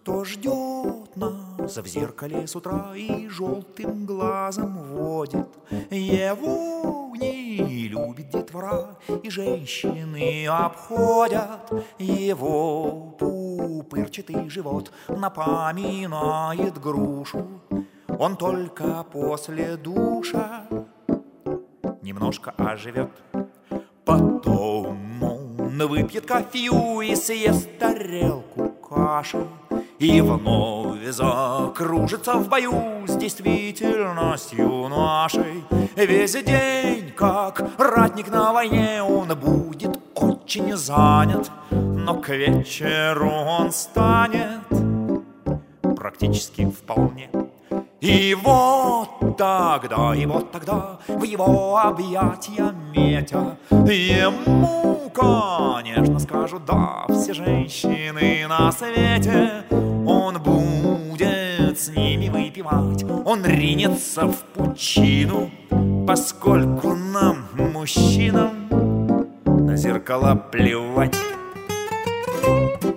Кто ждет нас в зеркале с утра и желтым глазом водит? Его не любит детвора, и женщины обходят. Его пупырчатый живот напоминает грушу. Он только после душа немножко оживет. Потом он выпьет кофею и съест тарелку каши, и вновь закружится в бою с действительностью нашей. Весь день, как ратник на войне, он будет очень занят, но к вечеру он станет практически вполне. И вот тогда в его объятия метя, ему, конечно, скажут да все женщины на свете. Он будет с ними выпивать, он ринется в пучину, поскольку нам, мужчинам, на зеркала плевать.